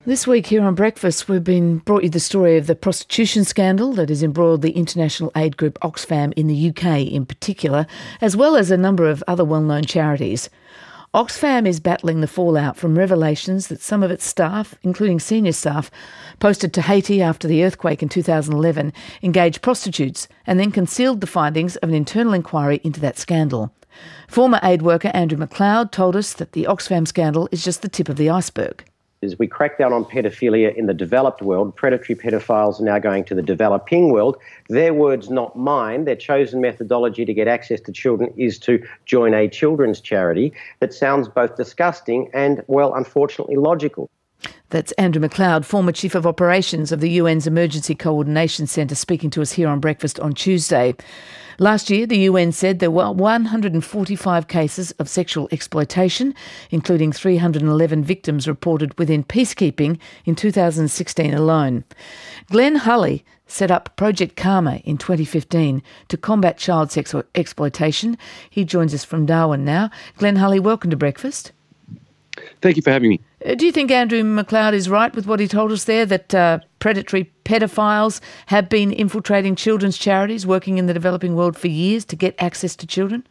This week here on Breakfast, we've brought you the story of the prostitution scandal that has embroiled the international aid group Oxfam in the UK in particular, as well as a number of other well-known charities. Oxfam is battling the fallout from revelations that some of its staff, including senior staff, posted to Haiti after the earthquake in 2011, engaged prostitutes and then concealed the findings of an internal inquiry into that scandal. Former aid worker Andrew McLeod told us that the Oxfam scandal is just the tip of the iceberg. As we crack down on pedophilia in the developed world, predatory pedophiles are now going to the developing world. Their words, not mine. Their chosen methodology to get access to children is to join a children's charity that sounds both disgusting and, well, unfortunately logical. That's Andrew McLeod, former Chief of Operations of the UN's Emergency Coordination Centre, speaking to us here on Breakfast on Tuesday. Last year, the UN said there were 145 cases of sexual exploitation, including 311 victims reported within peacekeeping in 2016 alone. Glenn Hulley set up Project Karma in 2015 to combat child sexual exploitation. He joins us from Darwin now. Glenn Hulley, welcome to Breakfast. Thank you for having me. Do you think Andrew McLeod is right with what he told us there, that predatory pedophiles have been infiltrating children's charities, working in the developing world for years to get access to children?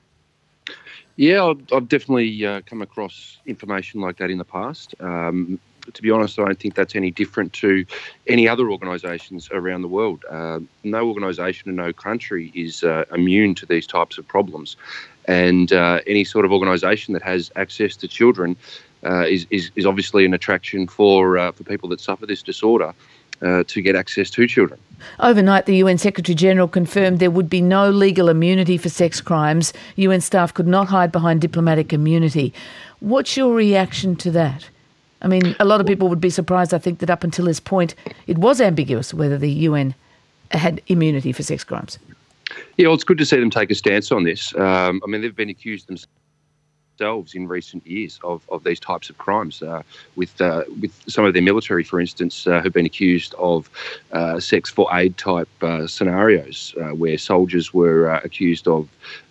Yeah, I've definitely come across information like that in the past. To be honest, I don't think that's any different to any other organisations around the world. No organisation and no country is immune to these types of problems. And any sort of organisation that has access to children is obviously an attraction for people that suffer this disorder to get access to children. Overnight, the UN Secretary-General confirmed there would be no legal immunity for sex crimes. UN staff could not hide behind diplomatic immunity. What's your reaction to that? I mean, a lot of people would be surprised, I think, that up until this point it was ambiguous whether the UN had immunity for sex crimes. Yeah, well, it's good to see them take a stance on this. I mean, they've been accused themselves in recent years of these types of crimes. With some of their military, for instance, have been accused of sex for aid type scenarios where soldiers were accused of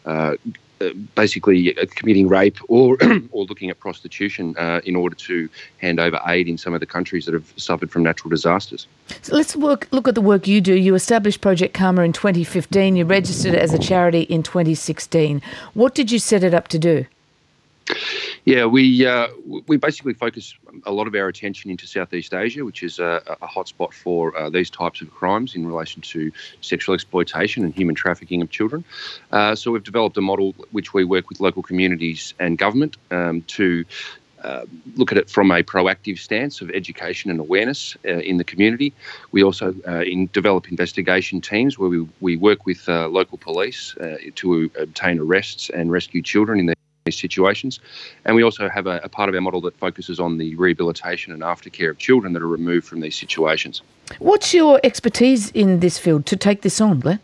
basically committing rape or looking at prostitution in order to hand over aid in some of the countries that have suffered from natural disasters. So let's look at the work you do. You established Project Karma in 2015. You registered it as a charity in 2016. What did you set it up to do? Yeah, we basically focus a lot of our attention into Southeast Asia, which is a hotspot for these types of crimes in relation to sexual exploitation and human trafficking of children. So we've developed a model which we work with local communities and government to look at it from a proactive stance of education and awareness in the community. We also develop investigation teams where we work with local police to obtain arrests and rescue children in these situations. And we also have a part of our model that focuses on the rehabilitation and aftercare of children that are removed from these situations. What's your expertise in this field to take this on, Glenn?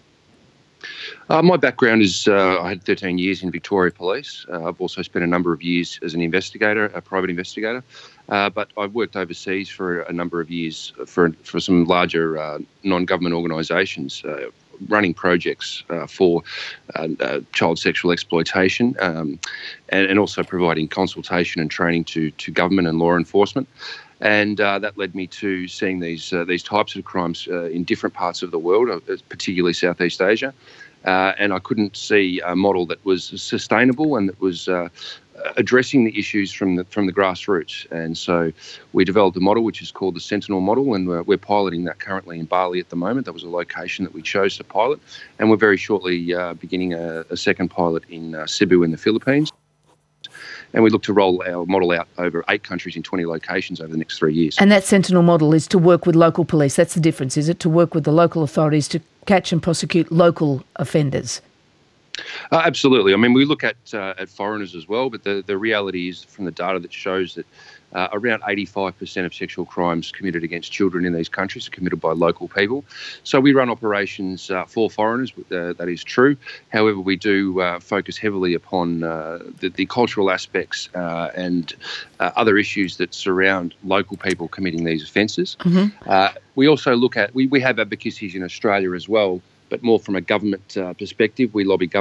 My background is I had 13 years in Victoria Police. I've also spent a number of years as an investigator, a private investigator. But I've worked overseas for a number of years for some larger non-government organisations, running projects for child sexual exploitation and also providing consultation and training to government and law enforcement. And that led me to seeing these types of crimes in different parts of the world, particularly Southeast Asia. And I couldn't see a model that was sustainable and that was addressing the issues from the grassroots. And so we developed a model which is called the Sentinel model, and we're piloting that currently in Bali at the moment. That was a location that we chose to pilot, and we're very shortly beginning a second pilot in Cebu in the Philippines. And we look to roll our model out over 8 countries in 20 locations over the next 3 years. And that Sentinel model is to work with local police. That's the difference, is it? To work with the local authorities to catch and prosecute local offenders. Absolutely. I mean, we look at foreigners as well, but the reality is from the data that shows that around 85% of sexual crimes committed against children in these countries are committed by local people. So we run operations for foreigners, that is true. However, we do focus heavily upon the cultural aspects and other issues that surround local people committing these offences. Mm-hmm. We also look at, we have advocacies in Australia as well, but more from a government perspective. We lobby government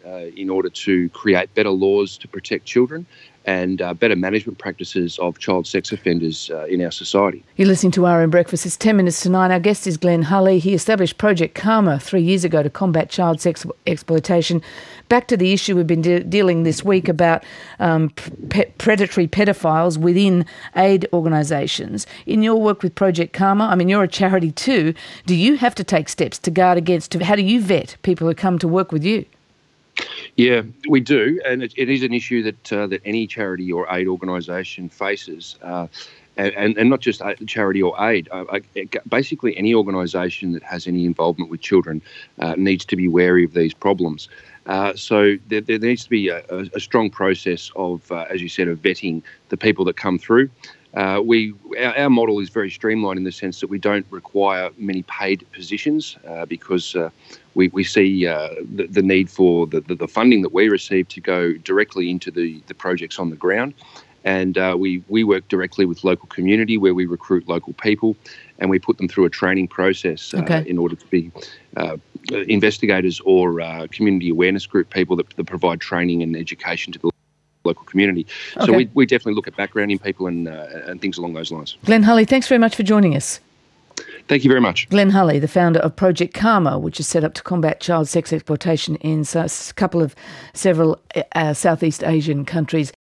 in order to create better laws to protect children and better management practices of child sex offenders in our society. You're listening to RM Breakfast. It's 10 minutes to 9. Our guest is Glenn Hulley. He established Project Karma 3 years ago to combat child sex exploitation. Back to the issue we've been dealing this week about predatory pedophiles within aid organisations. In your work with Project Karma, I mean, you're a charity too. Do you have to take steps to guard against, how do you vet people who come to work with you? Yeah, we do, and it is an issue that any charity or aid organisation faces, and not just charity or aid. Basically, any organisation that has any involvement with children needs to be wary of these problems. So there needs to be a strong process of, as you said, of vetting the people that come through. Our model is very streamlined in the sense that we don't require many paid positions because we see the need for the funding that we receive to go directly into the projects on the ground. And we work directly with local community where we recruit local people and we put them through a training process in order to be investigators or community awareness group people that provide training and education to the local community. So we definitely look at background in people and things along those lines. Glenn Hulley, thanks very much for joining us. Thank you very much. Glenn Hulley, the founder of Project Karma, which is set up to combat child sex exploitation in several Southeast Asian countries.